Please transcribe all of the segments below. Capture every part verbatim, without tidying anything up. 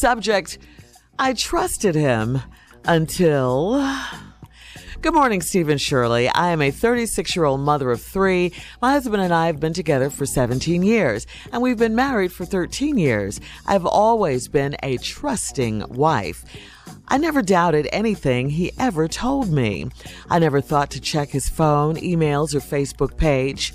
Subject, I trusted him until... Good morning, Steve and Shirley. I am a thirty-six-year-old mother of three. My husband and I have been together for seventeen years, and we've been married for thirteen years. I've always been a trusting wife. I never doubted anything he ever told me. I never thought to check his phone, emails, or Facebook page.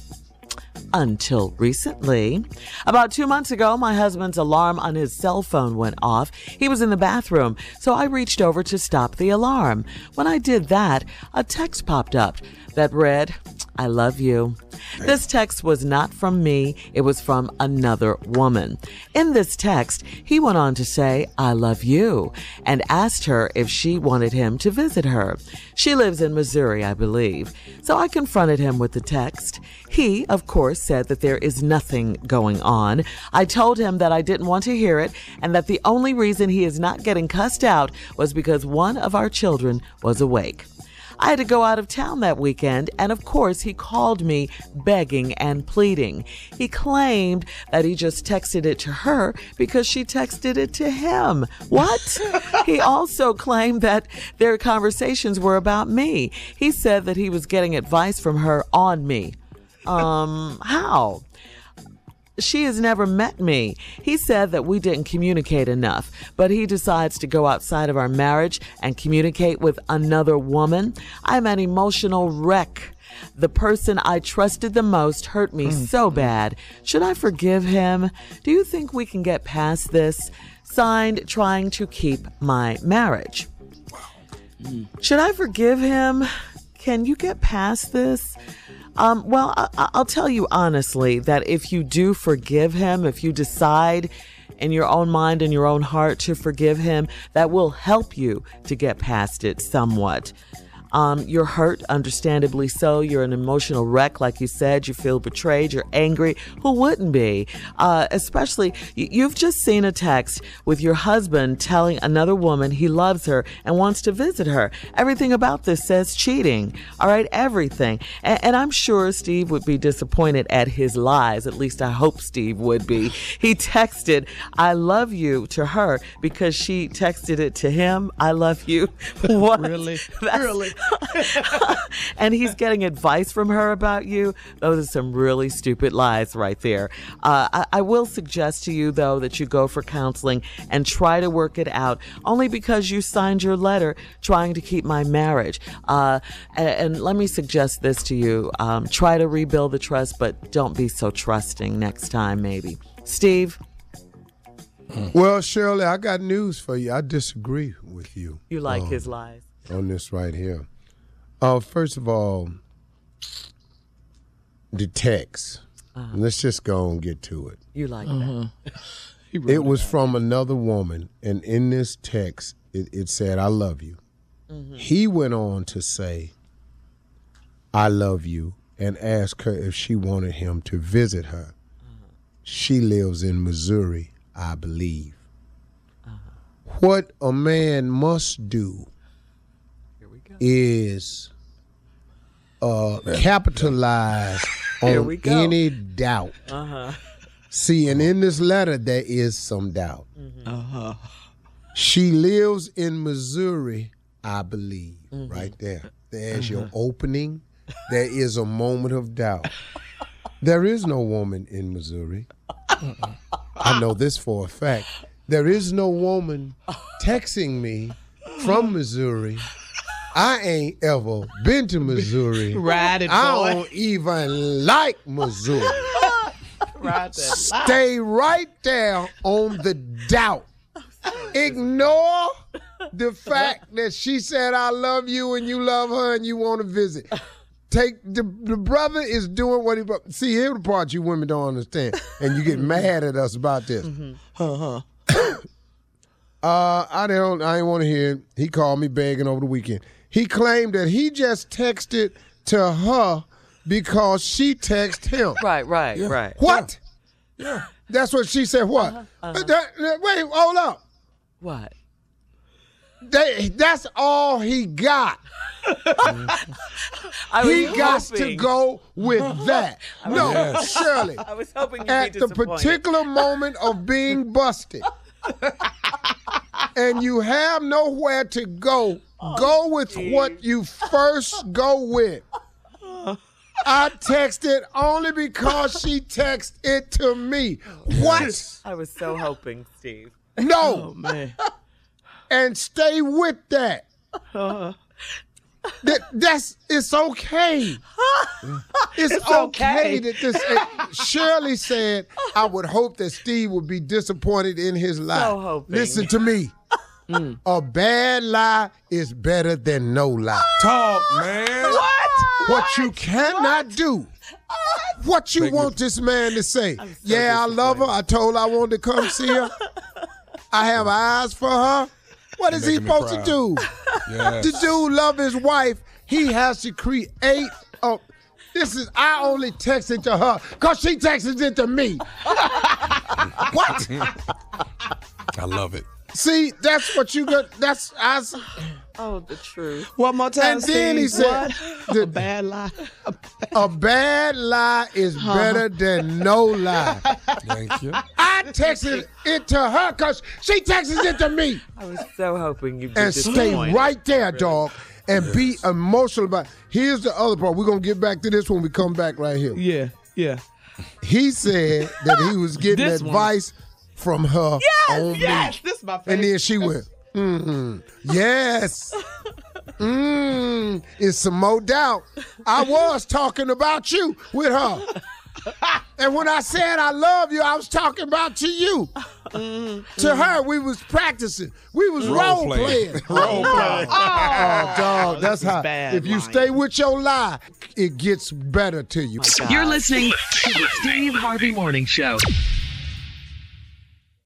Until recently. About two months ago, my husband's alarm on his cell phone went off. He was in the bathroom, so I reached over to stop the alarm. When I did that, a text popped up that read, "I love you." This text was not from me. It was from another woman. In this text, he went on to say, "I love you," and asked her if she wanted him to visit her. She lives in Missouri, I believe. So I confronted him with the text. He, of course, said that there is nothing going on. I told him that I didn't want to hear it and that the only reason he is not getting cussed out was because one of our children was awake. I had to go out of town that weekend, and of course, he called me begging and pleading. He claimed that he just texted it to her because she texted it to him. What? He also claimed that their conversations were about me. He said that he was getting advice from her on me. Um, how? She has never met me. He said that we didn't communicate enough, but he decides to go outside of our marriage and communicate with another woman. I'm an emotional wreck. The person I trusted the most hurt me mm. so bad. Should I forgive him? Do you think we can get past this? Signed, trying to keep my marriage. Mm. Should I forgive him? Can you get past this? Um, well, I- I'll tell you honestly that if you do forgive him, if you decide in your own mind and your own heart to forgive him, that will help you to get past it somewhat. Um, you're hurt, understandably so. You're an emotional wreck, like you said. You feel betrayed. You're angry. Who wouldn't be? Uh, especially, y- you've just seen a text with your husband telling another woman he loves her and wants to visit her. Everything about this says cheating. All right, everything. And, and I'm sure Steve would be disappointed at his lies. At least I hope Steve would be. He texted, "I love you" to her because she texted it to him. I love you. What? Really? That's, really? And he's getting advice from her about you. Those are some really stupid lies right there. Uh, I, I will suggest to you, though, that you go for counseling and try to work it out, only because you signed your letter trying to keep my marriage. Uh, and, and let me suggest this to you. Um, try to rebuild the trust, but don't be so trusting next time, maybe. Steve? Well, Shirley, I got news for you. I disagree with you. You like um, his lies? On this right here. Uh, first of all, the text. Uh-huh. Let's just go and get to it. You like uh-huh. that? It was from another woman, and in this text, it, it said, "I love you." Mm-hmm. He went on to say, "I love you," and asked her if she wanted him to visit her. Uh-huh. She lives in Missouri, I believe. Uh-huh. What a man must do is uh, capitalize on any doubt. Uh-huh. See, and in this letter, there is some doubt. Mm-hmm. Uh-huh. She lives in Missouri, I believe, mm-hmm. right there. There's uh-huh. your opening. There is a moment of doubt. There is no woman in Missouri. Uh-uh. I know this for a fact. There is no woman texting me from Missouri. I ain't ever been to Missouri. Ride it, boy. I don't even like Missouri. Ride that. Stay right there on the doubt. Ignore the fact that she said, "I love you," and you love her and you want to visit. Take the, the brother is doing what he. See, here's the part you women don't understand, and you get mad at us about this. Mm-hmm. Uh-huh. uh, I don't. I didn't want to hear it. He called me begging over the weekend. He claimed that he just texted to her because she texted him. Right, right, yeah. right. What? Yeah. That's what she said. What? Uh-huh, uh-huh. That, that, wait, hold up. What? They, that's all he got. He got to go with that. No, yes. Shirley. I was hoping you'd at be the particular moment of being busted, and you have nowhere to go, oh, go with geez. what you first go with. I texted only because she texted it to me. What? I was so hoping, Steve. No. Oh, man. And stay with that. Uh, that that's it's okay. It's, it's okay. okay that this. Uh, Shirley said, "I would hope that Steve would be disappointed in his lie." So hoping. Listen to me. Mm. A bad lie is better than no lie. Talk, man. What? What you cannot what? do. What you Make want me. this man to say? So yeah, I love her. I told her I wanted to come see her. I have eyes for her. What is he supposed to do? Yes. The dude love his wife. He has to create a... This is, I only texted to her because she texted it to me. What? I love it. See, that's what you got. That's I. Oh, the truth. One more time. And then he said, the, "A bad lie. A bad, a bad lie is huh. better than no lie." Thank you. I texted it to her because she texted it to me. I was so hoping you'd be and stay right there, really. dog, and yes. be emotional about. Here's the other part. We're gonna get back to this when we come back right here. Yeah, yeah. He said that he was getting advice. One. From her yes, on yes, me. This is my favorite. And then she went, mm-hmm. Yes. mm, it's some more doubt. I was talking about you with her. And when I said I love you, I was talking about to you. Mm-hmm. To her, we was practicing. We was role, role playing. playing. Role playing. Oh, dog, that's how. If you lying. stay with your lie, it gets better to you. You're listening to the Steve Harvey Morning Show.